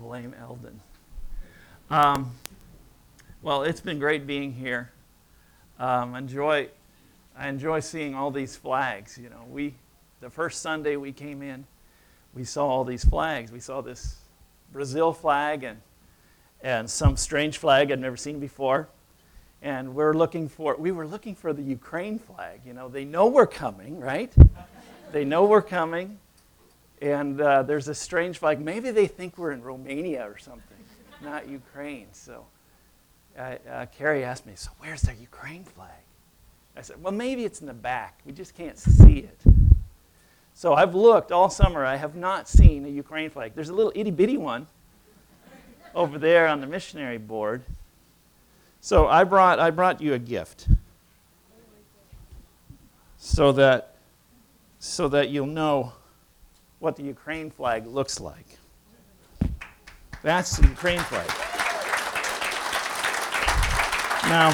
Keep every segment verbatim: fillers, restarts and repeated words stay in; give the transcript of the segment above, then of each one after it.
blame Eldon. Um, well, it's been great being here. Um, enjoy, I enjoy seeing all these flags. You know, we, the first Sunday we came in, we saw all these flags. We saw this Brazil flag and and some strange flag I'd never seen before. And we're looking for, we were looking for the Ukraine flag. You know, they know we're coming, right? They know we're coming. And uh, there's a strange flag. Maybe they think we're in Romania or something, not Ukraine. So uh, uh, Carrie asked me, so where's the Ukraine flag? I said, well, maybe it's in the back. We just can't see it. So I've looked all summer. I have not seen a Ukraine flag. There's a little itty-bitty one over there on the missionary board. So I brought I brought you a gift so that so that you'll know what the Ukraine flag looks like. That's the Ukraine flag. Now,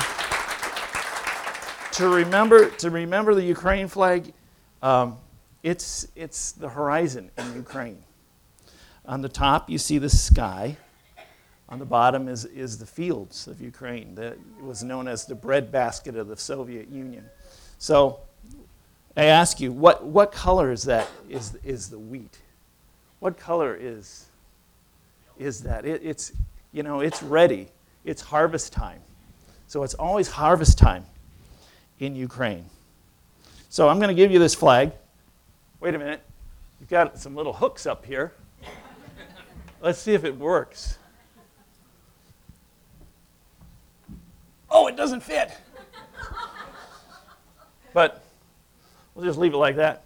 to remember to remember the Ukraine flag, um, it's it's the horizon in Ukraine. On the top, you see the sky. On the bottom is, is the fields of Ukraine. That was known as the breadbasket of the Soviet Union. So I ask you, what, what color is that? Is, is the wheat? What color is, is that? It, it's, you know, it's ready. It's harvest time. So it's always harvest time in Ukraine. So I'm going to give you this flag. Wait a minute. You've got some little hooks up here. Let's see if it works. Oh, it doesn't fit. But we'll just leave it like that.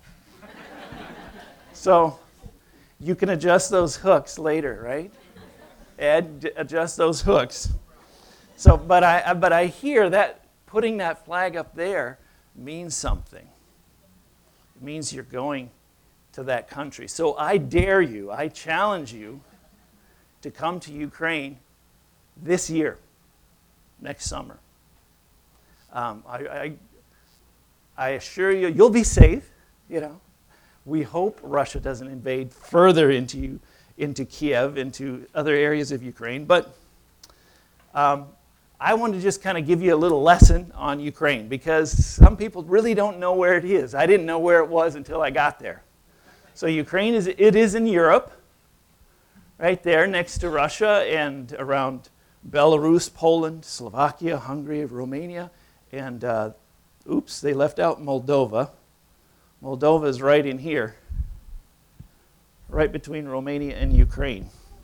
So you can adjust those hooks later, right? Ed, adjust those hooks. So, but I, but I hear that putting that flag up there means something. It means you're going to that country. So I dare you, I challenge you to come to Ukraine this year. Next summer. Um, I, I, I assure you, you'll be safe, you know. We hope Russia doesn't invade further into, into Kiev, into other areas of Ukraine. But um, I want to just kind of give you a little lesson on Ukraine because some people really don't know where it is. I didn't know where it was until I got there. So Ukraine, is it is in Europe, right there next to Russia and around Belarus, Poland, Slovakia, Hungary, Romania, and, uh, oops, they left out Moldova. Moldova is right in here, right between Romania and Ukraine.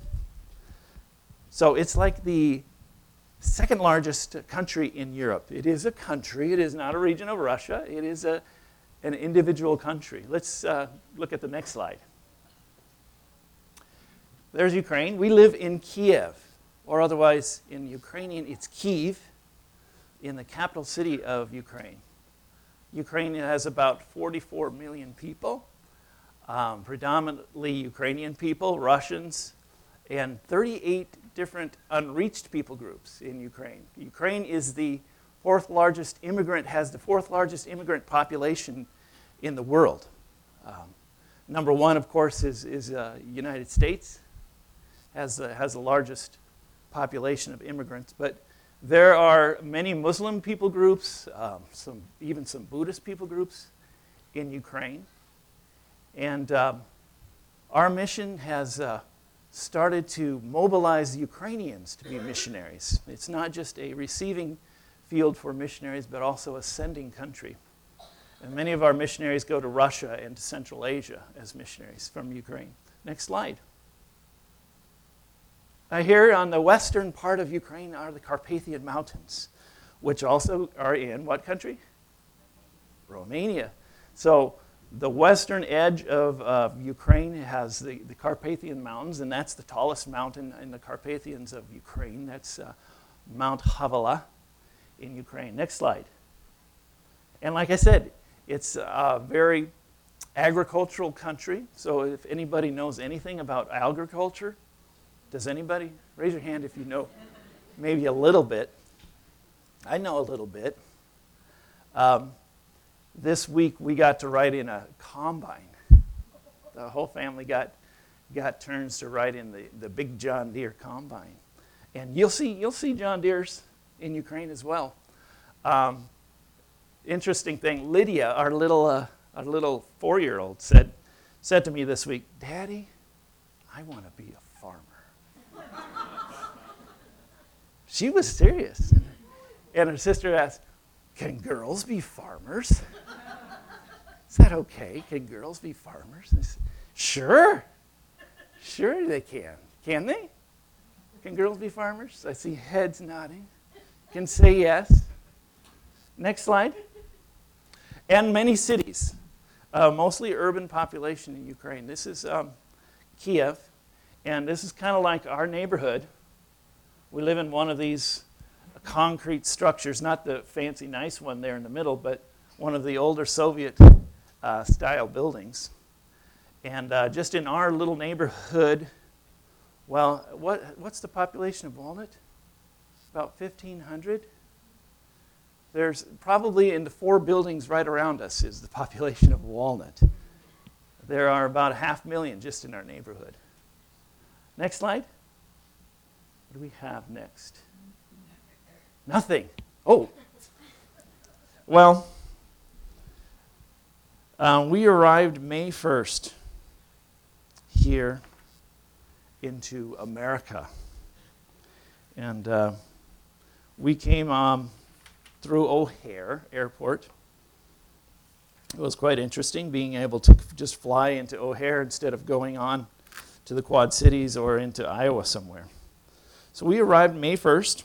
So it's like the second largest country in Europe. It is a country. It is not a region of Russia. It is a, an individual country. Let's uh, look at the next slide. There's Ukraine. We live in Kiev. Or otherwise, in Ukrainian, it's Kyiv, in the capital city of Ukraine. Ukraine has about forty-four million people, um, predominantly Ukrainian people, Russians, and thirty-eight different unreached people groups in Ukraine. Ukraine is the fourth largest immigrant, has the fourth largest immigrant population in the world. Um, number one, of course, is, is uh, United States, has, uh, has the largest population of immigrants, but there are many Muslim people groups, um, some even some Buddhist people groups in Ukraine, and um, our mission has uh, started to mobilize Ukrainians to be missionaries. It's not just a receiving field for missionaries, but also a sending country. And many of our missionaries go to Russia and to Central Asia as missionaries from Ukraine. Next slide. Uh, here on the western part of Ukraine are the Carpathian Mountains, which also are in what country? Romania. So the western edge of uh, Ukraine has the, the Carpathian Mountains, and that's the tallest mountain in the Carpathians of Ukraine. That's uh, Mount Havala in Ukraine. Next slide. And like I said, it's a very agricultural country. So if anybody knows anything about agriculture, does anybody? Raise your hand if you know maybe a little bit. I know a little bit. Um, this week we got to ride in a combine. The whole family got got turns to ride in the, the big John Deere combine. And you'll see, you'll see John Deeres in Ukraine as well. Um, interesting thing, Lydia, our little, uh, our little four-year-old, said, said to me this week, Daddy, I want to be a farmer. She was serious. And her sister asked, can girls be farmers? Is that okay? Can girls be farmers? And I said, sure. Sure they can. Can they? Can girls be farmers? I see heads nodding. Can say yes. Next slide. And many cities, uh, mostly urban population in Ukraine. This is um, Kiev, and this is kind of like our neighborhood. We live in one of these concrete structures, not the fancy nice one there in the middle, but one of the older Soviet uh, style buildings. And uh, just in our little neighborhood, well, what, what's the population of Walnut? About fifteen hundred. There's probably in the four buildings right around us is the population of Walnut. There are about a half million just in our neighborhood. Next slide. What do we have next? Nothing. Oh. Well, uh, we arrived May first here into America. And uh, we came um, through O'Hare Airport. It was quite interesting being able to just fly into O'Hare instead of going on to the Quad Cities or into Iowa somewhere. So we arrived May first.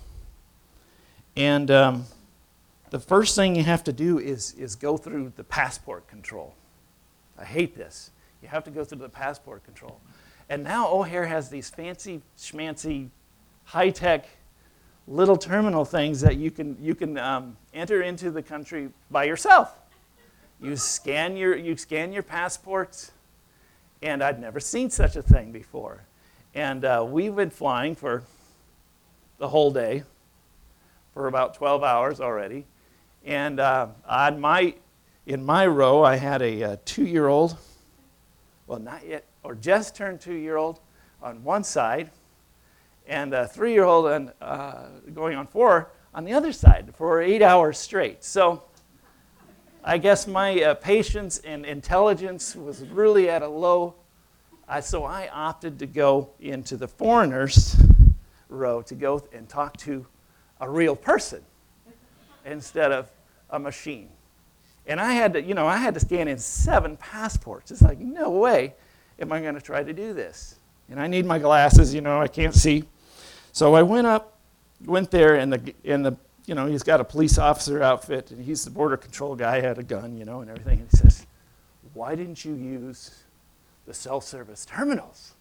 And um, the first thing you have to do is, is go through the passport control. I hate this. You have to go through the passport control. And now O'Hare has these fancy, schmancy, high-tech little terminal things that you can, you can um, enter into the country by yourself. You scan your, you scan your passports, and I'd never seen such a thing before. And uh, we've been flying for the whole day, for about twelve hours already. And uh, on my, in my row, I had a, a two-year-old, well, not yet, or just turned two-year-old on one side, and a three-year-old and uh, going on four on the other side for eight hours straight. So I guess my uh, patience and intelligence was really at a low, uh, so I opted to go into the foreigners row to go and talk to a real person instead of a machine. And I had to, you know, I had to scan in seven passports. It's like, no way am I going to try to do this. And I need my glasses, you know, I can't see. So I went up, went there, and the, and the, you know, he's got a police officer outfit, and he's the border control guy, had a gun, you know, and everything. And he says, why didn't you use the self-service terminals?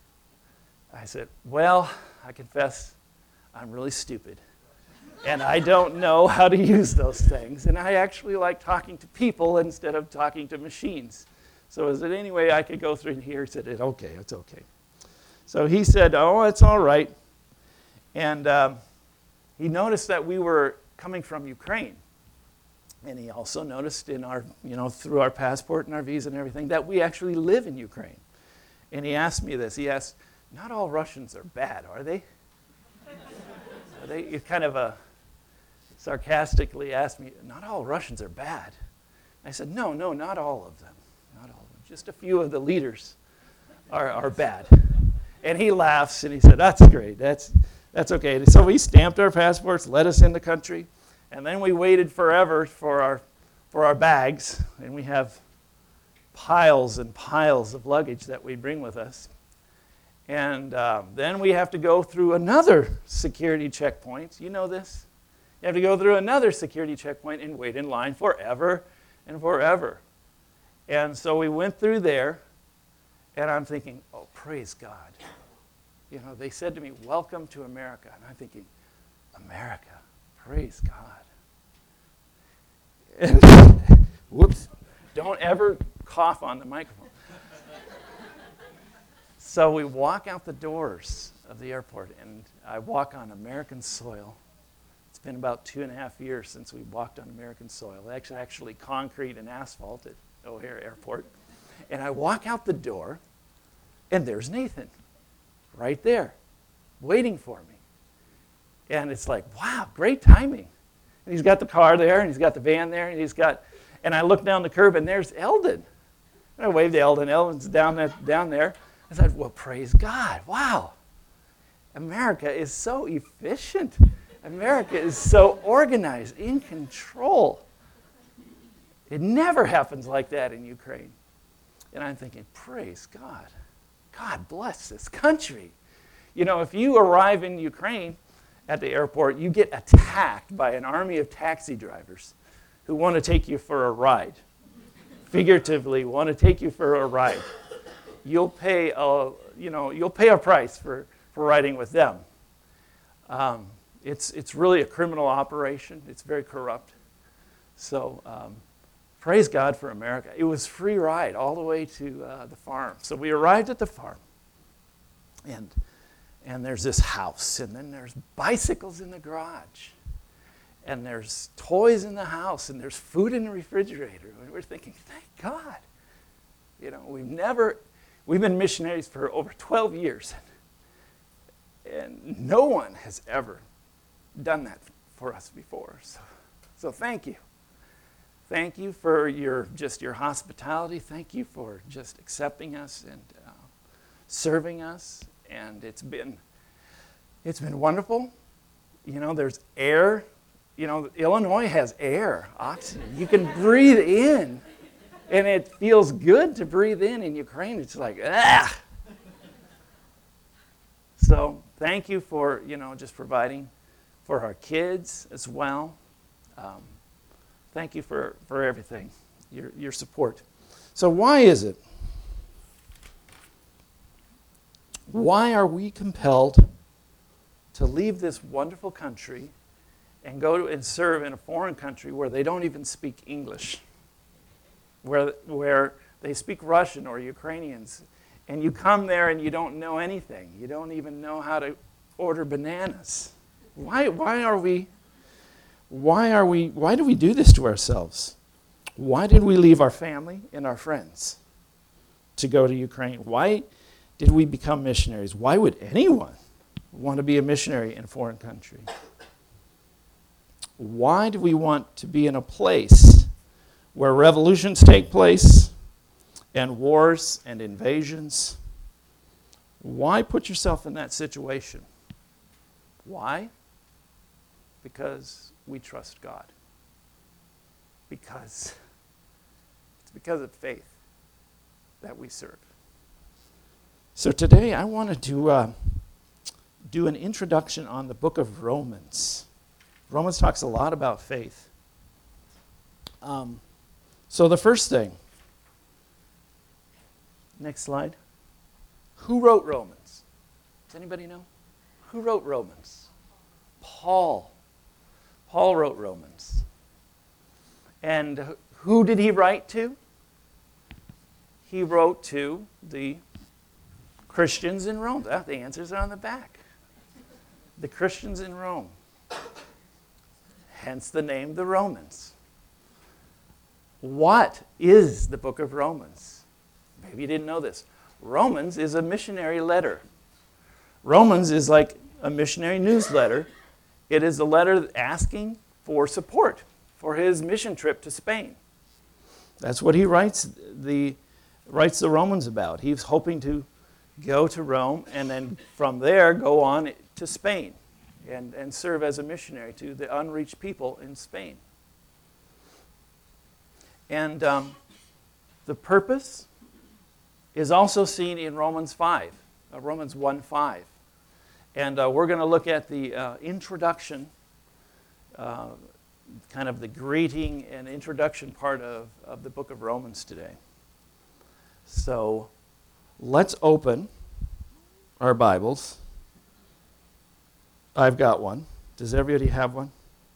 I said, well, I confess, I'm really stupid. And I don't know how to use those things. And I actually like talking to people instead of talking to machines. So is there any way I could go through here? He said, okay, it's okay. So he said, oh, it's all right. And um, he noticed that we were coming from Ukraine. And he also noticed in our, you know, through our passport and our visa and everything, that we actually live in Ukraine. And he asked me this. He asked, not all Russians are bad, are they? Are they it's kind of a sarcastically asked me, not all Russians are bad. I said, no, no, not all of them. Not all of them. Just a few of the leaders are, are bad. And he laughs and he said, that's great. That's, that's okay. So we stamped our passports, let us in the country, and then we waited forever for our, for our bags. And we have piles and piles of luggage that we bring with us. And uh, then we have to go through another security checkpoint. You know this? You have to go through another security checkpoint and wait in line forever and forever. And so we went through there, and I'm thinking, oh, praise God. You know, they said to me, welcome to America. And I'm thinking, America, praise God. And whoops, don't ever cough on the microphone. So we walk out the doors of the airport, and I walk on American soil. It's been about two and a half years since we walked on American soil. Actually, actually concrete and asphalt at O'Hare Airport. And I walk out the door, And there's Nathan right there waiting for me. And it's like, wow, great timing. And he's got the car there, and he's got the van there, and he's got, and I look down the curb, and there's Eldon. And I waved to Eldon. Eldon's down there, down there. I said, well, praise God. Wow. America is so efficient. America is so organized, in control. It never happens like that in Ukraine. And I'm thinking, praise God. God bless this country. You know, if you arrive in Ukraine at the airport, you get attacked by an army of taxi drivers who want to take you for a ride. Figuratively, want to take you for a ride. You'll pay a, you know, you'll pay a price for, for riding with them. Um, it's, it's really a criminal operation. It's very corrupt. So um, praise God for America. It was free ride all the way to uh, the farm. So we arrived at the farm, and and there's this house, and then there's bicycles in the garage, and there's toys in the house, and there's food in the refrigerator. And we're thinking, thank God. You know, we've never, we've been missionaries for over twelve years, and no one has ever done that for us before. So, so thank you. Thank you for your just your hospitality. Thank you for just accepting us and uh, serving us. And it's been, it's been wonderful. You know, there's air. You know, Illinois has air, oxygen. You can breathe in, and it feels good to breathe in. In Ukraine, it's like, ah. So thank you for, you know, just providing for our kids as well. Um, thank you for, for everything, your, your support. So why is it? Why are we compelled to leave this wonderful country and go to and serve in a foreign country where they don't even speak English, where, where they speak Russian or Ukrainians, and you come there and you don't know anything. You don't even know how to order bananas. Why, why are we, why are we, why do we do this to ourselves? Why did we leave our family and our friends to go to Ukraine? Why did we become missionaries? Why would anyone want to be a missionary in a foreign country? Why do we want to be in a place where revolutions take place and wars and invasions? Why put yourself in that situation? Why? Because we trust God. Because it's because of faith that we serve. So today I wanted to uh, do an introduction on the book of Romans. Romans talks a lot about faith. Um, so the first thing, next slide. Who wrote Romans? Does anybody know? Who wrote Romans? Paul. Paul wrote Romans. And who did he write to? He wrote to the Christians in Rome. Ah, the answers are on the back. The Christians in Rome. Hence the name the Romans. What is the book of Romans? Maybe you didn't know this. Romans is a missionary letter. Romans is like a missionary newsletter. It is a letter asking for support for his mission trip to Spain. That's what he writes the, writes the Romans about. He's hoping to go to Rome and then from there go on to Spain and, and serve as a missionary to the unreached people in Spain. And um, the purpose is also seen in Romans five, uh, Romans one five. And uh, we're going to look at the uh, introduction, uh, kind of the greeting and introduction part of, of the book of Romans today. So let's open our Bibles. I've got one. Does everybody have one?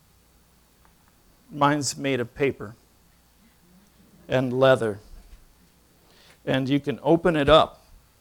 Mine's made of paper and leather. And you can open it up.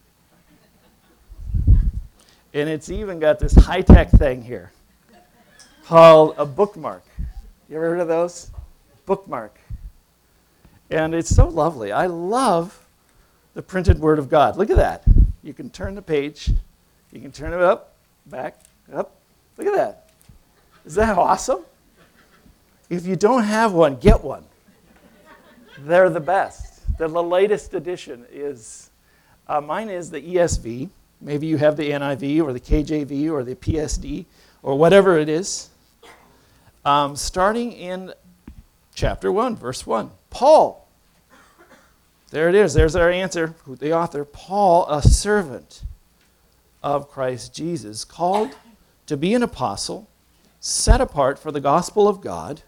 And it's even got this high-tech thing here called a bookmark. You ever heard of those? Bookmark. And it's so lovely. I love the printed Word of God. Look at that. You can turn the page. You can turn it up, back, up. Look at that. Is that awesome? If you don't have one, get one. They're the best. The latest edition is, uh, mine is the E S V. Maybe you have the N I V or the K J V or the P S D or whatever it is. Um, starting in chapter one, verse one. Paul. There it is. There's our answer. The author, Paul, a servant of Christ Jesus, called to be an apostle, set apart for the gospel of God.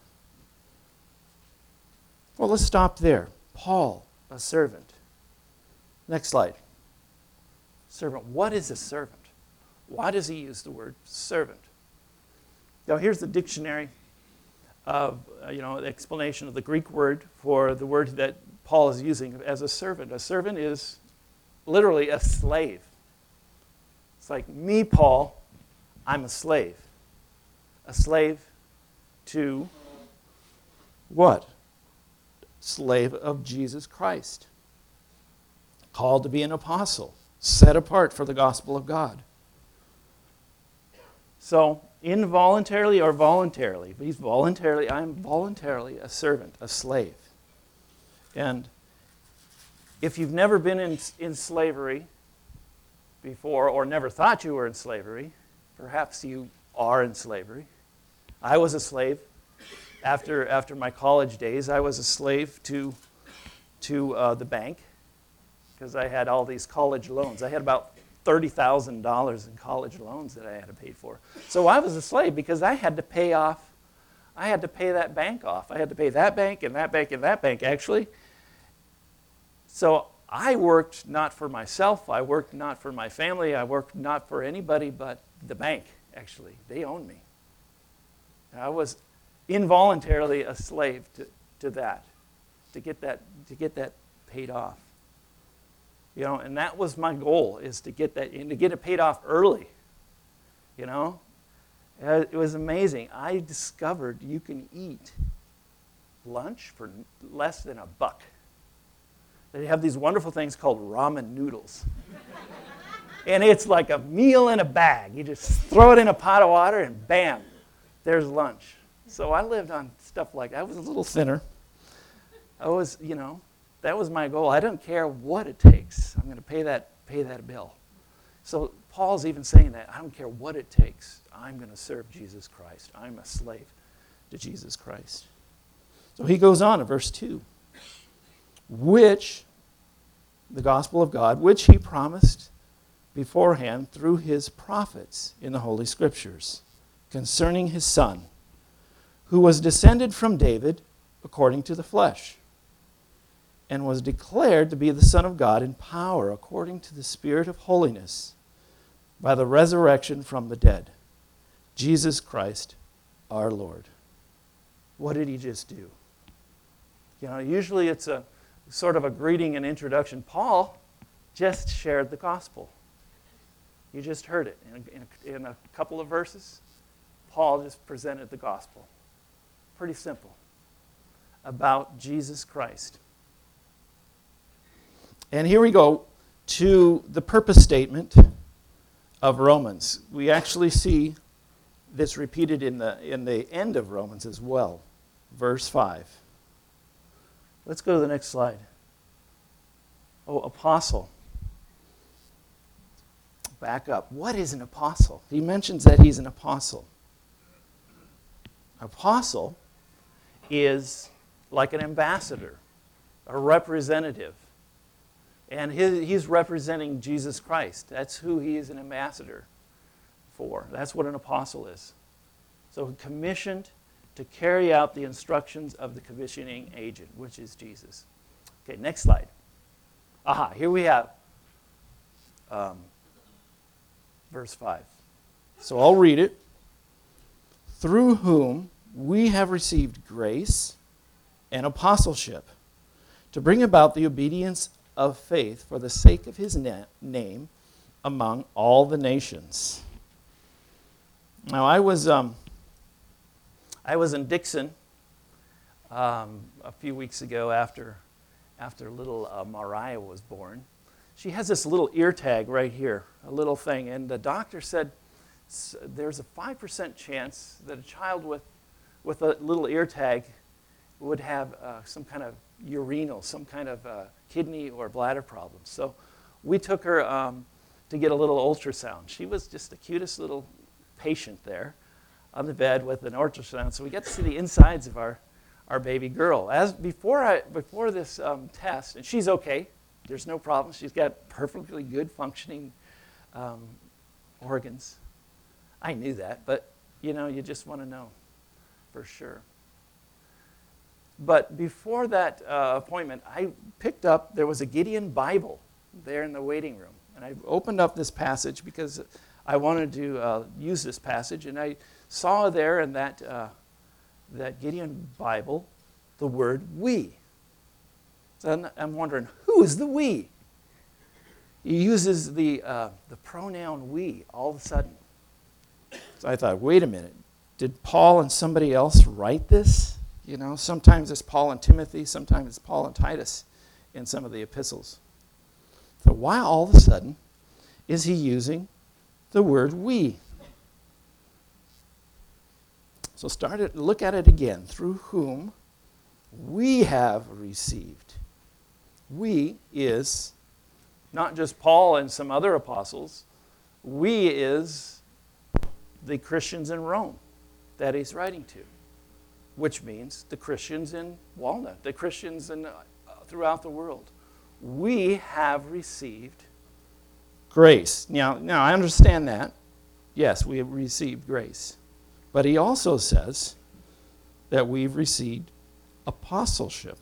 Well, let's stop there. Paul, a servant. Next slide. Servant. What is a servant? Why does he use the word servant? Now, here's the dictionary of, uh, you know, the explanation of the Greek word for the word that Paul is using as a servant. A servant is literally a slave. It's like me, Paul, I'm a slave. A slave to what? Slave of Jesus Christ. Called to be an apostle. Set apart for the gospel of God. So, involuntarily or voluntarily, he's voluntarily, I'm voluntarily a servant, a slave. And if you've never been in, in slavery before or never thought you were in slavery, perhaps you are in slavery. I was a slave. After, after my college days, I was a slave to, to uh, the bank because I had all these college loans. I had about thirty thousand dollars in college loans that I had to pay for. So I was a slave because I had to pay off, I had to pay that bank off. I had to pay that bank and that bank and that bank, actually. So I worked not for myself. I worked not for my family. I worked not for anybody but the bank, actually. They owned me. I was involuntarily a slave to, to that, to get that, to get that paid off. You know, and that was my goal, is to get that, and to get it paid off early. You know, it was amazing. I discovered you can eat lunch for less than a buck. They have these wonderful things called ramen noodles. And it's like a meal in a bag. You just throw it in a pot of water and bam, there's lunch. So I lived on stuff like that. I was a little thinner. I was, you know, that was my goal. I don't care what it takes. I'm going to pay that, pay that bill. So Paul's even saying that. I don't care what it takes. I'm going to serve Jesus Christ. I'm a slave to Jesus Christ. So he goes on in verse two. Which, the gospel of God, which he promised beforehand through his prophets in the Holy Scriptures, concerning his Son, who was descended from David according to the flesh, and was declared to be the Son of God in power according to the Spirit of holiness by the resurrection from the dead, Jesus Christ our Lord. What did he just do? You know, usually it's a sort of a greeting and introduction. Paul just shared the gospel. You just heard it in a, in a, in a couple of verses. Paul just presented the gospel. Pretty simple. About Jesus Christ. And here we go to the purpose statement of Romans. We actually see this repeated in the, in the end of Romans as well. Verse five. Let's go to the next slide. Oh, apostle. Back up. What is an apostle? He mentions that he's an apostle. Apostle is like an ambassador, a representative. And his, he's representing Jesus Christ. That's who he is an ambassador for. That's what an apostle is. So commissioned to carry out the instructions of the commissioning agent, which is Jesus. Okay, next slide. Aha, here we have um, verse five. So I'll read it. Through whom we have received grace and apostleship to bring about the obedience of faith for the sake of his na- name among all the nations. Now, I was um, I was in Dixon um, a few weeks ago after after little uh, Mariah was born, she has this little ear tag right here, a little thing. And the doctor said there's a five percent chance that a child with, with a little ear tag would have uh, some kind of urinal, some kind of uh, kidney or bladder problem. So we took her um, to get a little ultrasound. She was just the cutest little patient there on the bed with an ultrasound. So we got to see the insides of our, our baby girl. As before, I, before this um, test, and she's okay. There's no problem. She's got perfectly good functioning um, organs. I knew that, but, you know, you just want to know for sure. But before that uh, appointment, I picked up, there was a Gideon Bible there in the waiting room. And I opened up this passage because I wanted to uh, use this passage. And I saw there in that, uh, that Gideon Bible the word we. So I'm wondering, who is the we? He uses the, uh, the pronoun we all of a sudden. So I thought, wait a minute. Did Paul and somebody else write this? You know, sometimes it's Paul and Timothy, sometimes it's Paul and Titus in some of the epistles. So why all of a sudden is he using the word we? So start it, look at it again. Through whom we have received. We is not just Paul and some other apostles. We is the Christians in Rome that he's writing to, which means the Christians in Walnut, the Christians in, uh, throughout the world. We have received grace. Now, now, I understand that. Yes, we have received grace. But he also says that we've received apostleship.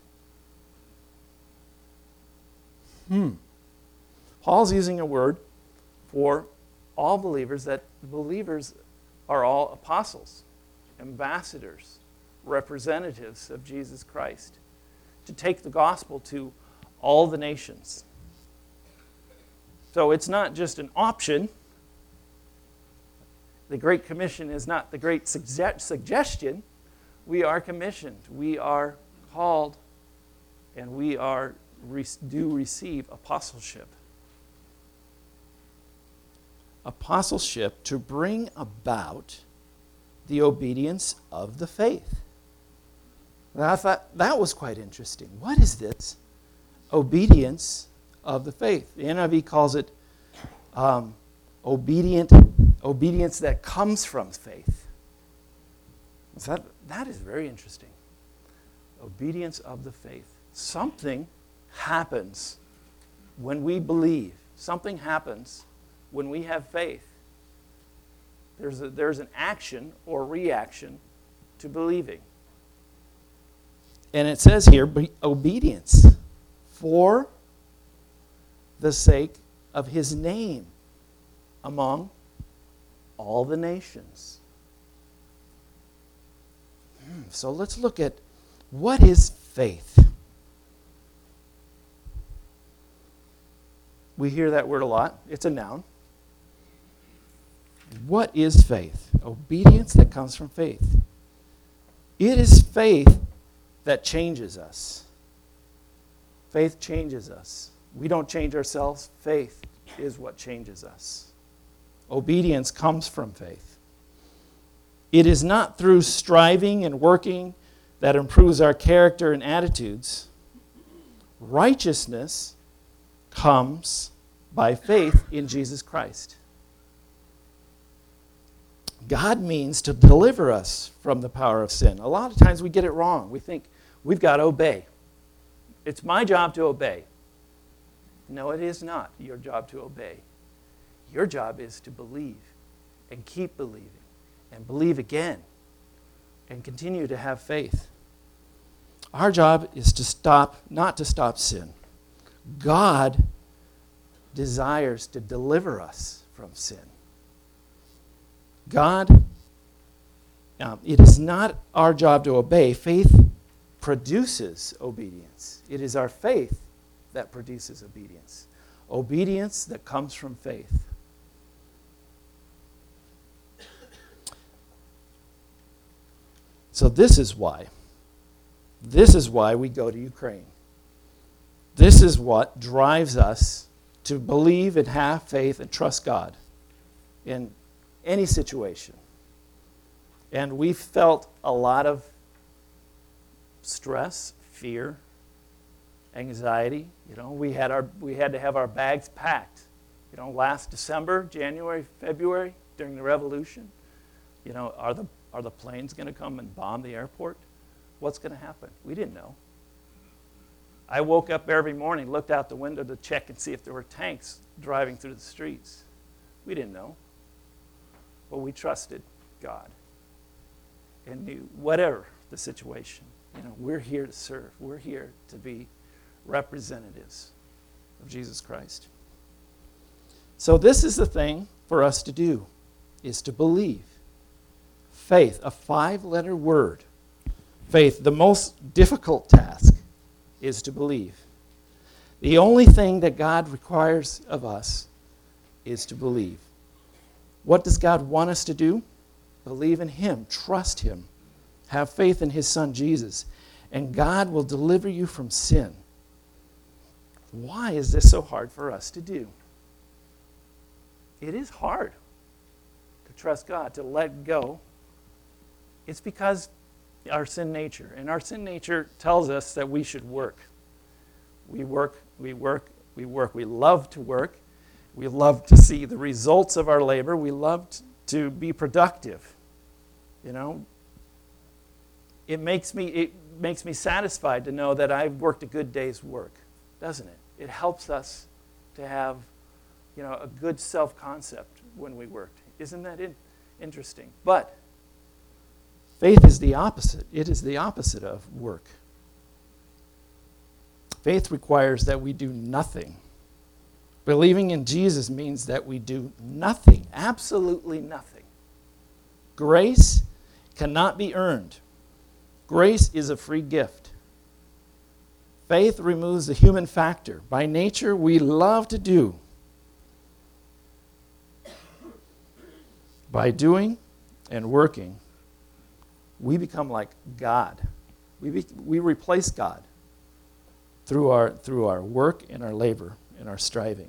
Hmm. Paul's using a word for all believers, that believers are all apostles, ambassadors, representatives of Jesus Christ, to take the gospel to all the nations. So it's not just an option. The Great Commission is not the great sugge- suggestion. We are commissioned. We are called, and we are re- do receive apostleship. Apostleship to bring about the obedience of the faith. And I thought that was quite interesting. What is this? Obedience of the faith. The N I V calls it um, obedient, obedience that comes from faith. So that, that is very interesting. Obedience of the faith. Something happens when we believe. Something happens when we have faith. There's, a, there's an action or reaction to believing. And it says here, obedience for the sake of his name among all the nations. So let's look at what is faith. We hear that word a lot. It's a noun. What is faith? Obedience that comes from faith. It is faith that changes us. Faith changes us. We don't change ourselves. Faith is what changes us. Obedience comes from faith. It is not through striving and working that improves our character and attitudes. Righteousness comes by faith in Jesus Christ. God means to deliver us from the power of sin. A lot of times we get it wrong. We think we've got to obey. It's my job to obey. No, it is not your job to obey. Your job is to believe and keep believing and believe again and continue to have faith. Our job is to stop, not to stop sin. God desires to deliver us from sin. God, um, it is not our job to obey. Faith produces obedience. It is our faith that produces obedience. Obedience that comes from faith. So this is why. This is why we go to Ukraine. This is what drives us to believe and have faith and trust God in any situation. And we felt a lot of stress, fear, anxiety. You know, we had our we had to have our bags packed. You know, last December, January, February, during the revolution. You know, are the are the planes going to come and bomb the airport? What's going to happen? We didn't know. I woke up every morning, looked out the window to check and see if there were tanks driving through the streets. We didn't know. But we trusted God and knew whatever the situation, you know, we're here to serve. We're here to be representatives of Jesus Christ. So this is the thing for us to do, is to believe. Faith, a five-letter word. Faith, the most difficult task is to believe. The only thing that God requires of us is to believe. What does God want us to do? Believe in Him, trust Him, have faith in His Son Jesus, and God will deliver you from sin. Why is this so hard for us to do? It is hard to trust God, to let go. It's because our sin nature, and our sin nature tells us that we should work. We work, we work, we work. We love to work. We love to see the results of our labor. We love to be productive. You know, it makes me it makes me satisfied to know that I've worked a good day's work, doesn't it? It helps us to have, you know, a good self-concept when we work. Isn't that in, interesting? But faith is the opposite. It is the opposite of work. Faith requires that we do nothing. Believing in Jesus means that we do nothing, absolutely nothing. Grace cannot be earned. Grace is a free gift. Faith removes the human factor. By nature, we love to do. By doing and working, we become like God. We, be, we replace God through our, through our work and our labor and our striving.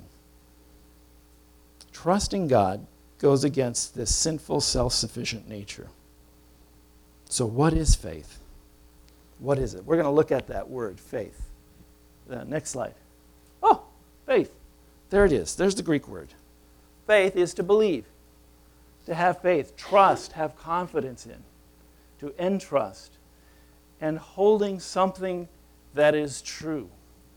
Trusting God goes against this sinful, self-sufficient nature. So what is faith? What is it? We're going to look at that word, faith. Uh, next slide. Oh, faith. There it is. There's the Greek word. Faith is to believe, to have faith, trust, have confidence in, to entrust, and holding something that is true.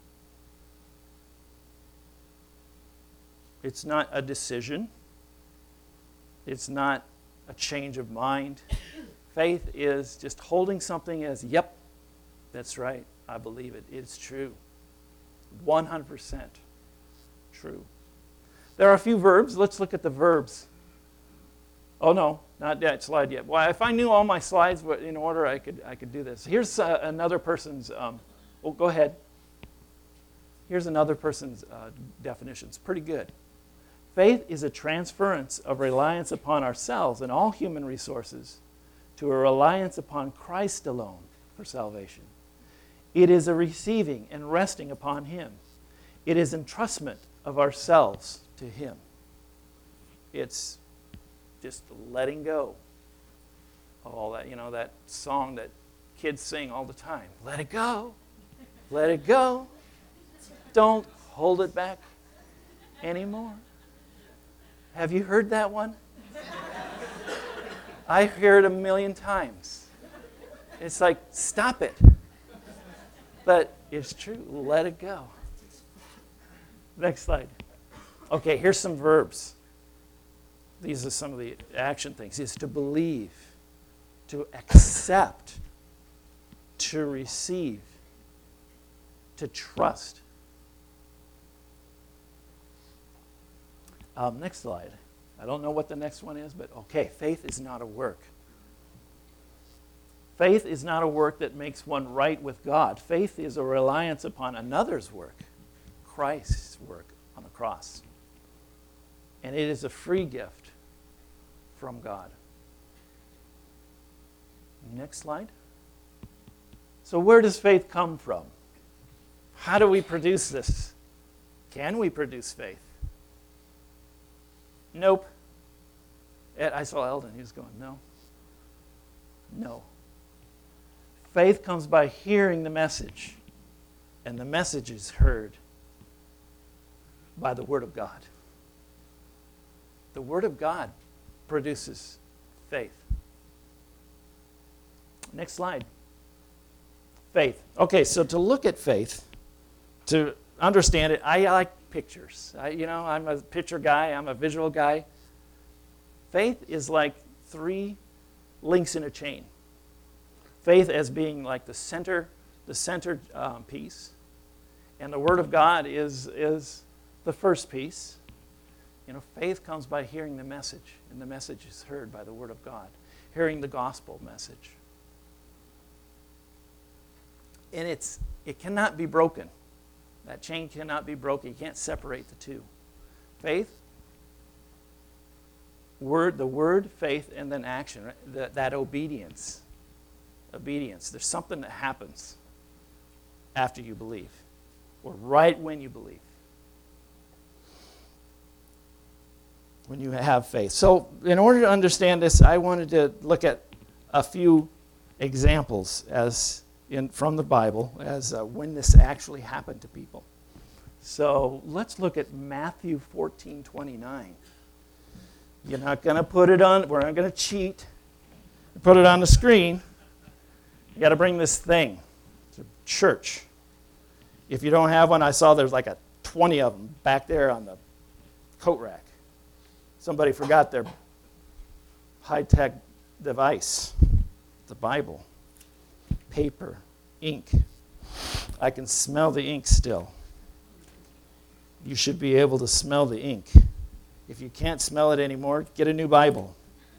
It's not a decision. It's not a change of mind. Faith is just holding something as, yep, that's right, I believe it. It's true. one hundred percent true. There are a few verbs. Let's look at the verbs. Oh, no, not that slide yet. Well, if I knew all my slides were in order, I could, I could do this. Here's uh, another person's, um, oh, go ahead. Here's another person's uh, definition. It's pretty good. Faith is a transference of reliance upon ourselves and all human resources to a reliance upon Christ alone for salvation. It is a receiving and resting upon Him. It is entrustment of ourselves to Him. It's just letting go of all that, you know, that song that kids sing all the time. Let it go. Let it go. Don't hold it back anymore. Have you heard that one? I hear it a million times. It's like, stop it. But it's true. Let it go. Next slide. Okay, here's some verbs. These are some of the action things. It's to believe, to accept, to receive, to trust. Um, next slide. I don't know what the next one is, but okay, faith is not a work. Faith is not a work that makes one right with God. Faith is a reliance upon another's work, Christ's work on the cross. And it is a free gift from God. Next slide. So where does faith come from? How do we produce this? Can we produce faith? Nope. Ed, I saw Eldon. He was going, no. No. Faith comes by hearing the message, and the message is heard by the Word of God. The Word of God produces faith. Next slide. Faith. Okay, so to look at faith, to understand it, I like pictures. I, you know, I'm a picture guy. I'm a visual guy. Faith is like three links in a chain. Faith as being like the center, the center um, piece, and the Word of God is is the first piece. You know, faith comes by hearing the message, and the message is heard by the Word of God, hearing the gospel message. And it's it cannot be broken. That chain cannot be broken. You can't separate the two. Faith, word, the word, faith, and then action. Right? That, that obedience. Obedience. There's something that happens after you believe, or right when you believe. When you have faith. So, in order to understand this, I wanted to look at a few examples as in from the Bible as uh, when this actually happened to people. So, let's look at Matthew fourteen twenty-nine. You're not going to put it on, we're not going to cheat. Put it on the screen. You got to bring this thing to church. If you don't have one, I saw there's like a twenty of them back there on the coat rack. Somebody forgot their high-tech device, the Bible, paper, ink. I can smell the ink still. You should be able to smell the ink. If you can't smell it anymore, get a new Bible.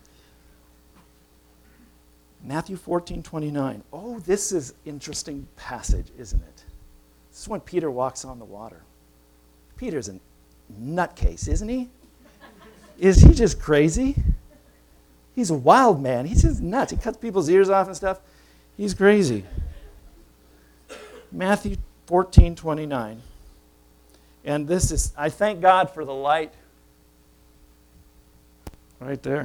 Matthew fourteen twenty-nine. Oh, this is an interesting passage, isn't it? This is when Peter walks on the water. Peter's a nutcase, isn't he? Is he just crazy? He's a wild man. He's just nuts. He cuts people's ears off and stuff. He's crazy. Matthew fourteen twenty-nine. And this is, I thank God for the light right there.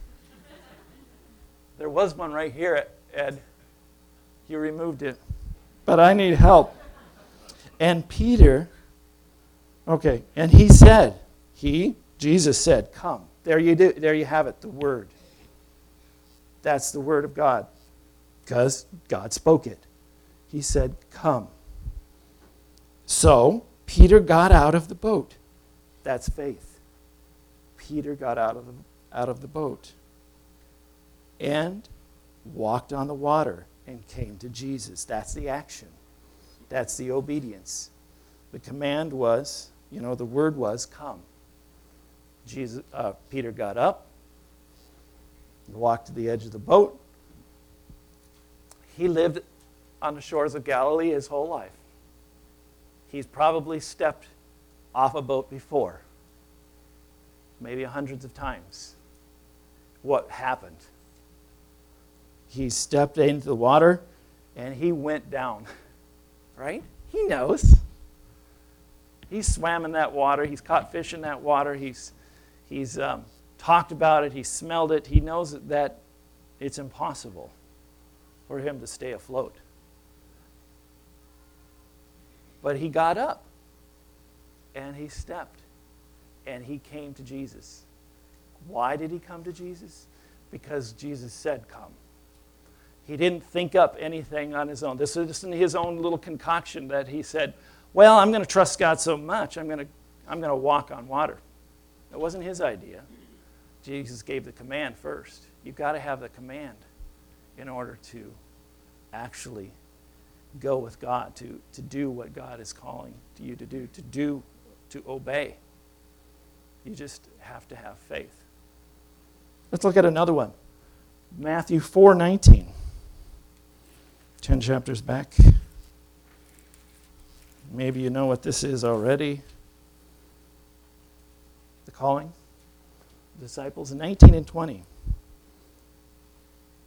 There was one right here, Ed. You removed it. But I need help. And Peter, okay, and he said, he, Jesus said, come. There you do. There you have it, the Word. That's the Word of God. Because God spoke it. He said, come. So, Peter got out of the boat. That's faith. Peter got out of the, out of the boat and walked on the water and came to Jesus. That's the action. That's the obedience. The command was, you know, the word was, come. Jesus, uh, Peter got up, walked to the edge of the boat. He lived on the shores of Galilee his whole life. He's probably stepped off a boat before, maybe hundreds of times. What happened? He stepped into the water and he went down, right? He knows. He's swam in that water. He's caught fish in that water. He's he's um, talked about it. He smelled it. He knows that it's impossible for him to stay afloat. But he got up and he stepped and he came to Jesus. Why did he come to Jesus? Because Jesus said, come. He didn't think up anything on his own. This isn't his own little concoction that he said, well, I'm going to trust God so much, I'm going to, I'm going to walk on water. It wasn't his idea. Jesus gave the command first. You've got to have the command in order to actually go with God, to, to do what God is calling to you to do, to do, to obey. You just have to have faith. Let's look at another one. Matthew four nineteen. Ten chapters back. Maybe you know what this is already. The calling. Disciples nineteen and twenty.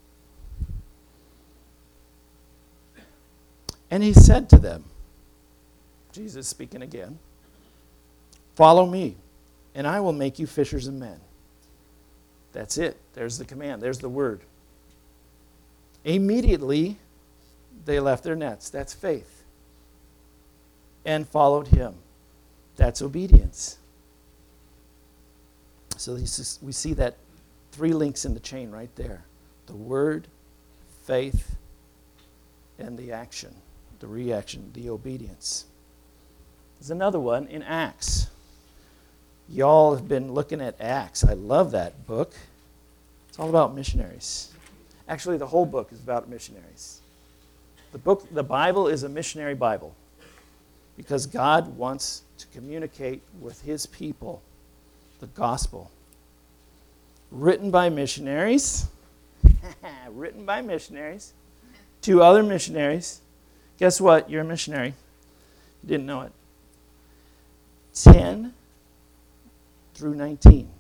And he said to them, Jesus speaking again. Follow me, and I will make you fishers of men. That's it. There's the command. There's the word. Immediately, they left their nets. That's faith. And followed him. That's obedience. So this is, we see that three links in the chain right there. The word, faith, and the action, the reaction, the obedience. There's another one in Acts. Y'all have been looking at Acts. I love that book. It's all about missionaries. Actually, the whole book is about missionaries. The book, the Bible is a missionary Bible because God wants to communicate with his people the gospel. Written by missionaries. Written by missionaries. Two other missionaries. Guess what? You're a missionary. You didn't know it. ten through nineteen.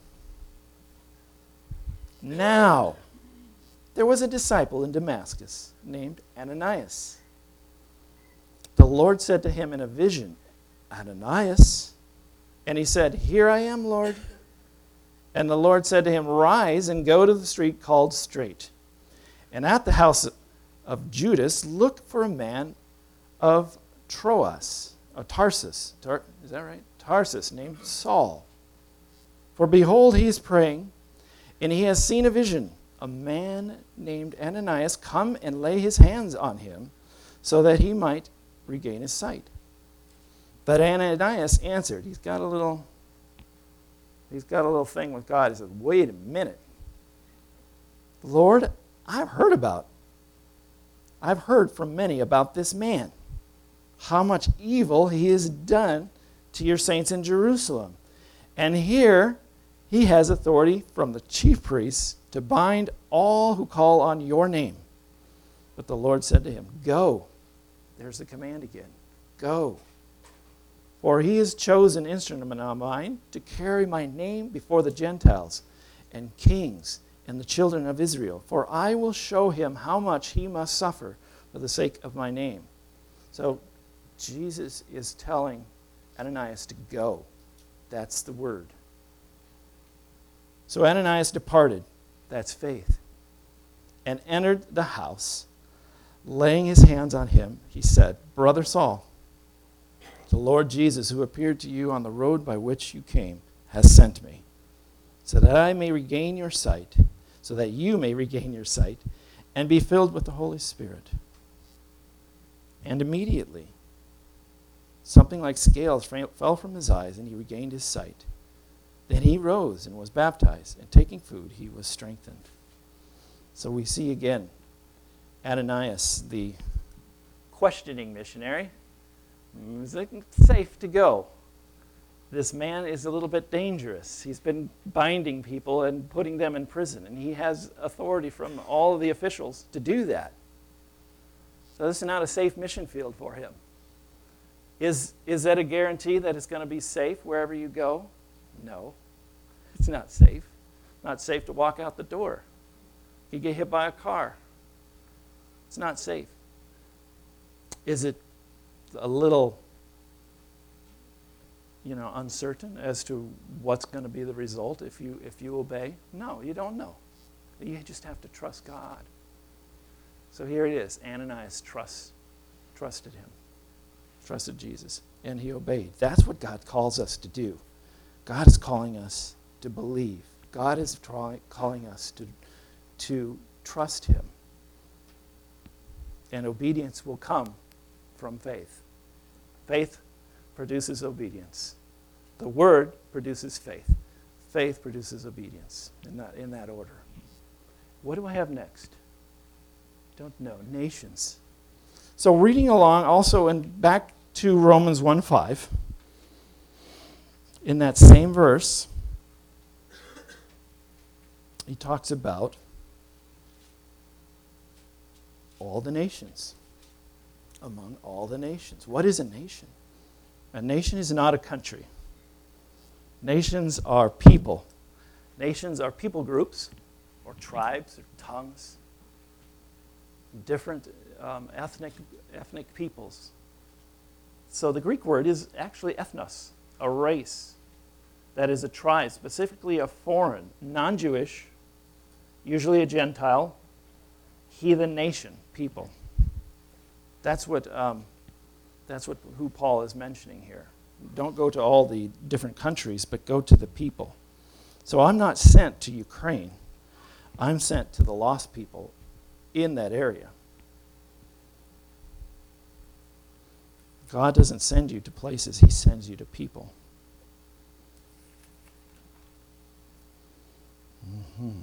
Now, there was a disciple in Damascus named Ananias. The Lord said to him in a vision, Ananias. And he said, Here I am, Lord. And the Lord said to him, Rise and go to the street called Straight. And at the house of Judas, look for a man of Troas, of Tarsus. Tar- is that right? Tarsus, named Saul. For behold, he is praying, and he has seen a vision. A man named Ananias come and lay his hands on him so that he might regain his sight. But Ananias answered, he's got a little, he's got a little thing with God. He says, wait a minute. Lord, I've heard about, I've heard from many about this man, how much evil he has done to your saints in Jerusalem. And here he has authority from the chief priests to bind all who call on your name. But the Lord said to him, Go. There's the command again. Go. For he is chosen instrument of mine to carry my name before the Gentiles and kings and the children of Israel. For I will show him how much he must suffer for the sake of my name. So Jesus is telling Ananias to go. That's the word. So Ananias departed. That's faith. And entered the house. Laying his hands on him, he said, Brother Saul, the Lord Jesus, who appeared to you on the road by which you came, has sent me, so that I may regain your sight, so that you may regain your sight, and be filled with the Holy Spirit. And immediately, something like scales fell from his eyes, and he regained his sight. Then he rose and was baptized, and taking food, he was strengthened. So we see again Ananias, the questioning missionary. Is it safe to go? This man is a little bit dangerous. He's been binding people and putting them in prison, and he has authority from all of the officials to do that. So this is not a safe mission field for him. Is, is that a guarantee that it's going to be safe wherever you go? No. It's not safe. Not safe to walk out the door. You get hit by a car. It's not safe. Is it a little, you know, uncertain as to what's going to be the result if you if you obey? No, you don't know. You just have to trust God. So here it is. Ananias trusts, trusted him, trusted Jesus, and he obeyed. That's what God calls us to do. God is calling us to believe. God is try, calling us to, to trust him. And obedience will come from faith. Faith produces obedience. The word produces faith. Faith produces obedience, in that, in that order. What do I have next? Don't know. Nations. So reading along also, and back to Romans one five, in that same verse, he talks about all the nations. Among all the nations. What is a nation? A nation is not a country. Nations are people. Nations are people groups, or tribes, or tongues, different um, ethnic ethnic peoples. So the Greek word is actually ethnos, a race. That is a tribe, specifically a foreign, non-Jewish, usually a Gentile, heathen nation, people. That's what, um, that's what who Paul is mentioning here. Don't go to all the different countries, but go to the people. So I'm not sent to Ukraine. I'm sent to the lost people in that area. God doesn't send you to places, he sends you to people. Mm-hmm.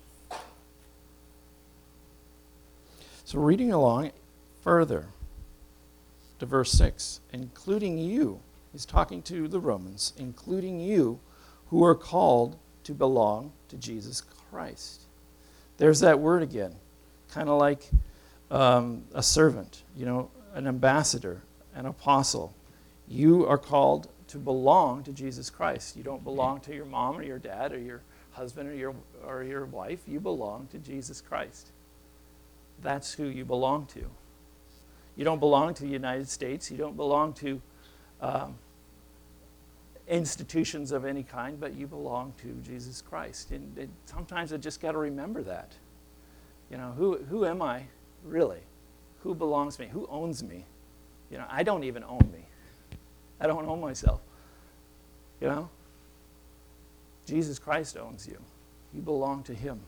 So reading along further to verse six, including you, he's talking to the Romans, including you who are called to belong to Jesus Christ. There's that word again, kind of like um, a servant, you know, an ambassador, an apostle. You are called to belong to Jesus Christ. You don't belong to your mom or your dad or your husband or your or your wife. You belong to Jesus Christ. That's who you belong to. You don't belong to the United States. You don't belong to um, institutions of any kind, but you belong to Jesus Christ. And it, sometimes I just got to remember that. You know, who who am I really? Who belongs to me? Who owns me? You know, I don't even own me. I don't own myself. You know? Jesus Christ owns you. You belong to him.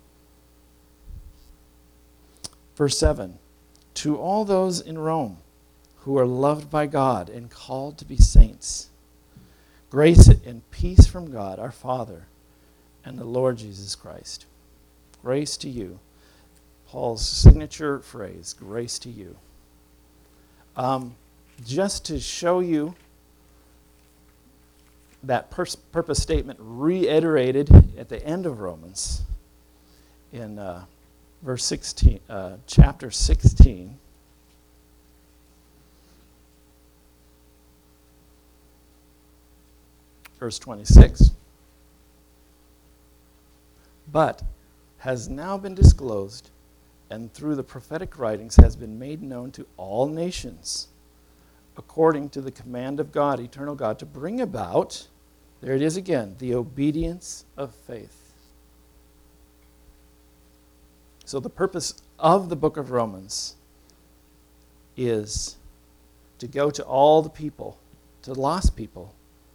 Verse seven, to all those in Rome who are loved by God and called to be saints, grace and peace from God our Father and the Lord Jesus Christ. Grace to you. Paul's signature phrase, grace to you. Um, just to show you that pers- purpose statement reiterated at the end of Romans in uh, verse sixteen, uh, chapter sixteen. Verse twenty-six. But has now been disclosed, and through the prophetic writings has been made known to all nations, according to the command of God, eternal God, to bring about, there it is again, the obedience of faith. So the purpose of the book of Romans is to go to all the people, to lost people,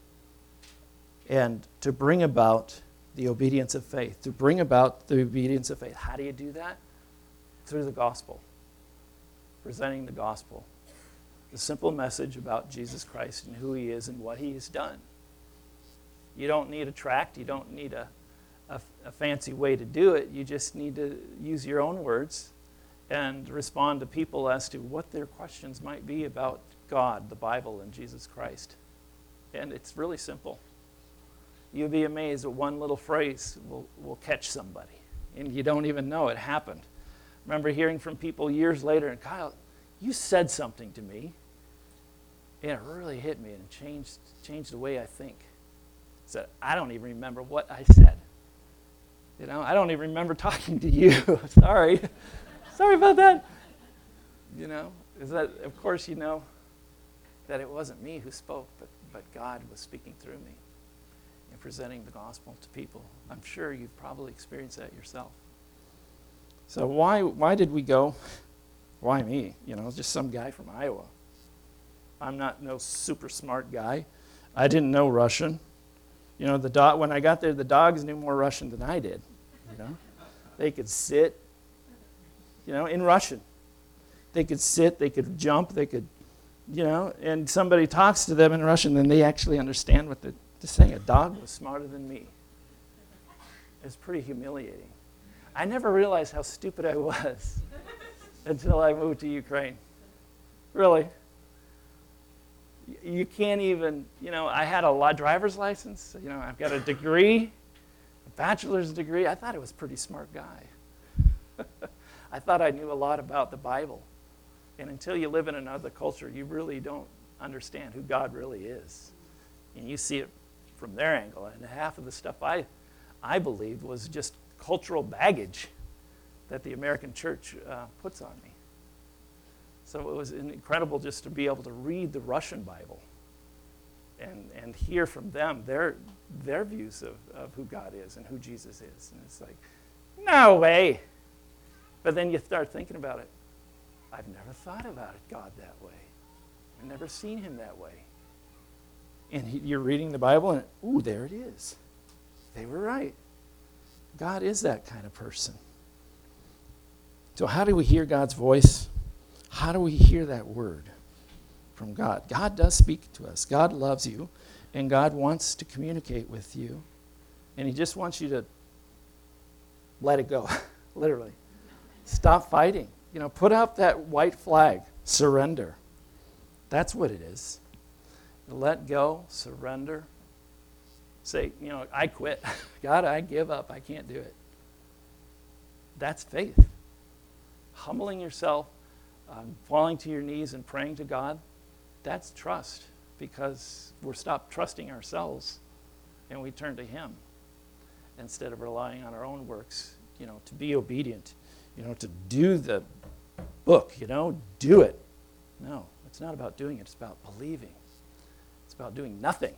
and to bring about the obedience of faith, to bring about the obedience of faith. How do you do that? Through the gospel, presenting the gospel, the simple message about Jesus Christ and who he is and what he has done. You don't need a tract. You don't need a, a, a fancy way to do it. You just need to use your own words and respond to people as to what their questions might be about God, the Bible, and Jesus Christ. And it's really simple. You'll be amazed that one little phrase will, will catch somebody, and you don't even know it happened. I remember hearing from people years later, and Kyle, you said something to me, and it really hit me and changed changed the way I think. I said, I don't even remember what I said. You know, I don't even remember talking to you. Sorry. Sorry about that. You know, is that, of course, you know that it wasn't me who spoke, but, but God was speaking through me and presenting the gospel to people. I'm sure you've probably experienced that yourself. So why why did we go? Why me? You know, just some guy from Iowa. I'm not no super smart guy. I didn't know Russian. You know, the dog, when I got there, the dogs knew more Russian than I did. You know, they could sit, you know, in Russian. They could sit, they could jump, they could, you know, and somebody talks to them in Russian, then they actually understand what they're saying. A dog was smarter than me. It's pretty humiliating. I never realized how stupid I was until I moved to Ukraine. Really. You can't even, you know, I had a driver's license. You know, I've got a degree, a bachelor's degree. I thought I was a pretty smart guy. I thought I knew a lot about the Bible. And until you live in another culture, you really don't understand who God really is. And you see it from their angle. And half of the stuff I, I believed was just cultural baggage that the American church uh, puts on me. So it was incredible just to be able to read the Russian Bible and, and hear from them their, their views of, of who God is and who Jesus is. And it's like, no way. But then you start thinking about it. I've never thought about it, God that way. I've never seen him that way. And he, you're reading the Bible and, ooh, there it is. They were right. God is that kind of person. So how do we hear God's voice? How do we hear that word from God? God does speak to us. God loves you, and God wants to communicate with you. And he just wants you to let it go, literally. Stop fighting. You know, put up that white flag. Surrender. That's what it is. Let go, surrender. Say, you know, I quit. God, I give up. I can't do it. That's faith. Humbling yourself, um, falling to your knees and praying to God, that's trust, because we're stopped trusting ourselves and we turn to him instead of relying on our own works, you know, to be obedient, you know, to do the book, you know, do it. No, it's not about doing it. It's about believing. It's about doing nothing.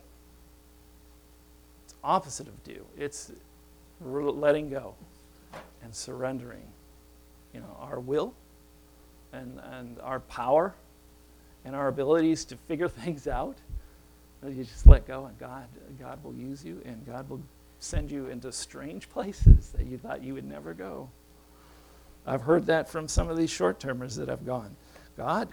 It's opposite of do. It's letting go and surrendering, you know, our will and, and our power and our abilities to figure things out. You just let go, and God, God will use you, and God will send you into strange places that you thought you would never go. I've heard that from some of these short-termers that have gone. God,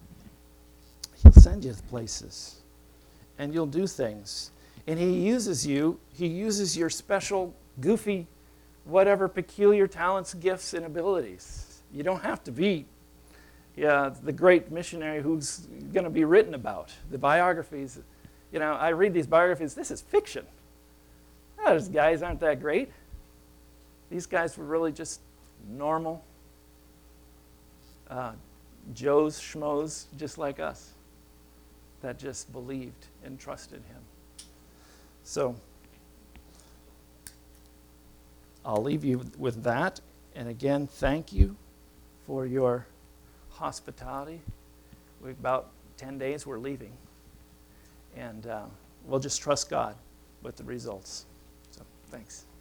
he'll send you to places, and you'll do things. And he uses you, he uses your special, goofy, whatever peculiar talents, gifts, and abilities. You don't have to be yeah, the great missionary who's going to be written about. The biographies, you know, I read these biographies, this is fiction. Oh, those guys aren't that great. These guys were really just normal uh, Joes, schmoes, just like us, that just believed and trusted him. So I'll leave you with that. And again, thank you for your hospitality. We've about ten days we're leaving. And uh, we'll just trust God with the results. So thanks.